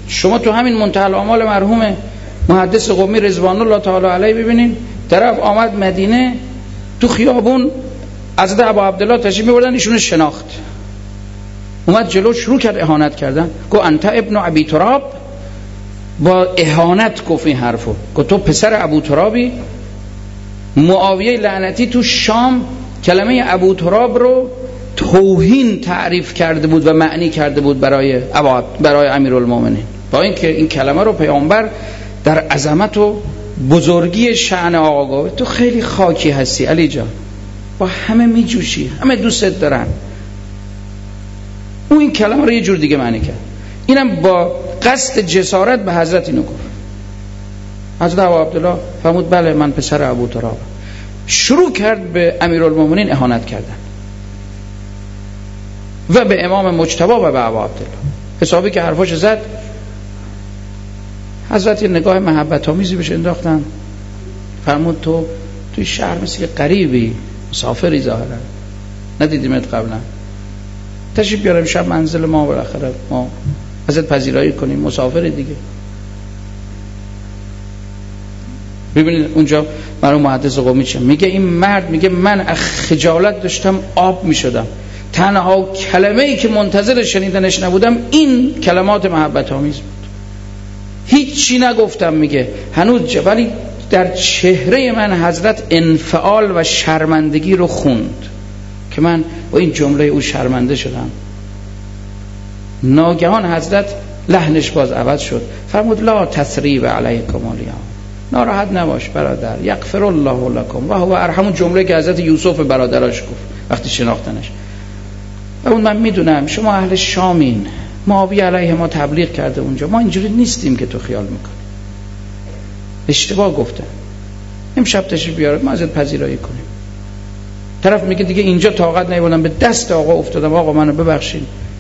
شما تو همین منتهی الاعمال مرحوم محدث قمی رضوان الله تعالی علیه ببینین، طرف آمد مدینه، تو خیابون حضرت ابا عبدالله تشریف می‌بردن، ایشون شناخت، اومد جلو شروع کرد اهانت کردن، گفت انت ابن ابی تراب، با اهانت گفت این حرفو، گفت تو پسر ابو ترابی. معاویه لعنتی تو شام کلمه ابو تراب رو توهین تعریف کرده بود و معنی کرده بود برای امیرالمومنین، با اینکه این کلمه رو پیامبر در عظمت و بزرگی شأن آقا گفت تو خیلی خاکی هستی علی جان، با همه میجوشی، همه دوستت دارن. اون این کلمه رو یه جور دیگه معنی کرد، اینم با قصد جسارت به حضرت اینو گفت. حضرت ابو عبدالله فرمود بله من پسر ابو تراب. شروع کرد به امیرالمومنین اهانت کردن و به امام مجتبی و به ابو عبدالله. حسابی که حرفاش زد، حضرت نگاه محبت آمیزی بهش انداختن، فرمود تو توی شهر مثل غریبی، مسافری ظاهرا، ندیدیمت قبلا، تشریف بیارم شب منزل ما، بالاخره ما ازت پذیرایی کنیم، مسافر دیگه. ببینید اونجا مرحوم محدث قمی چه میگه، این مرد میگه من خجالت داشتم آب میشدم، تنها کلمه‌ای که منتظر شنیدنش نبودم این کلمات محبت آمیز بود، هیچی نگفتم. میگه هنوز ولی در چهره من حضرت انفعال و شرمندگی رو خوند که من با این جمله او شرمنده شدم. ناگهان حضرت لحنش باز عوض شد، فرمود لا تثریب علیکم الیوم، ناراحت نباش برادر، یغفر الله لکم و هو ارحم. جمله که حضرت یوسف برادرش گفت وقتی شناختنش، و اون من میدونم شما اهل شامین، معاویه علیه ما تبلیغ کرده اونجا، ما اینجوری نیستیم که تو خیال میکنی، اشتباه گفتن، امشب تشریف بیار ما ازت پذیرایی کنیم. طرف میگه دیگه اینجا طاقت نیاوردم، به دست آقا افتادم، آقا منو ببخشید،